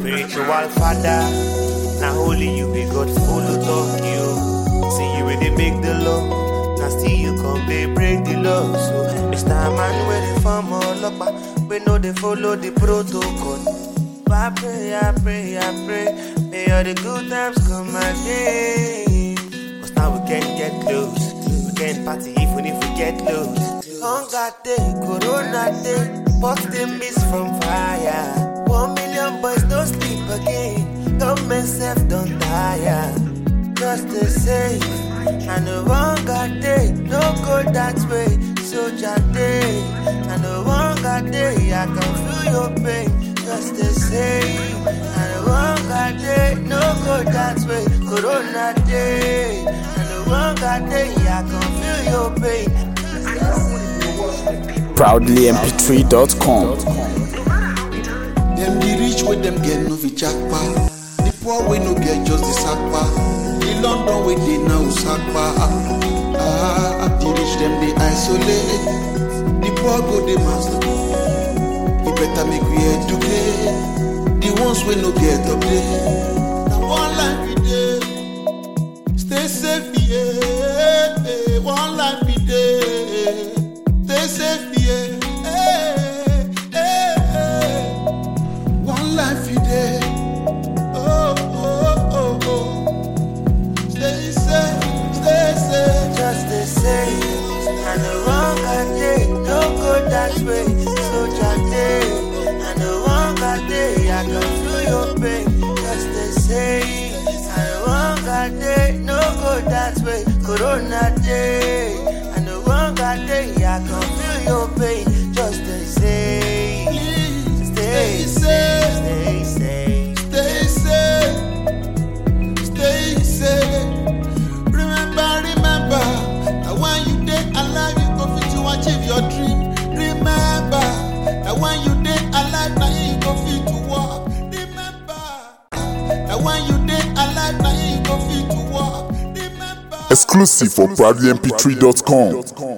Spiritual father, now only you be God follow talk you. See you when they make the law, now still you come they break the law. So it's time man where they form all up, we know they follow the protocol. I pray, may all the good times come again. Cause now we can get close, we can party even if we get loose. Hunger day, corona day, but they miss from fire. 1 million boys don't sleep again, government self don't tire. Just the same, and the hunger day, no go that way. Soldier day, and the hunger day, I can feel your pain. Just the same, and the hunger day, no go that way. Corona day, and the hunger day, I can feel your pain. ProudlyMP3.com. Them the rich with them get no vichakpa. The poor we no get just the sakpa. The London we they now sakpa. The rich them they isolate. The poor go they master. You better make we educate. The ones we no get up there. Now one life we day. Stay safe, yeah. One life we day. Stay safe, yeah. One life you day. Oh. Stay safe. Just the same, and the hunger day, no go that way. Soldier day, and the hunger day, I can feel your pain. Just the same, and the hunger day, no go that way. Corona day, and the hunger day, I can feel your pain. Just the same, stay safe, stay safe. Stay safe. Remember, that when you dead alive, you go fit to achieve your dream. Remember, that when you dead alive, now you go fit to walk. Remember, that when you dead alive, now you go fit to walk. Remember. Exclusive for ProudlyMP3.com.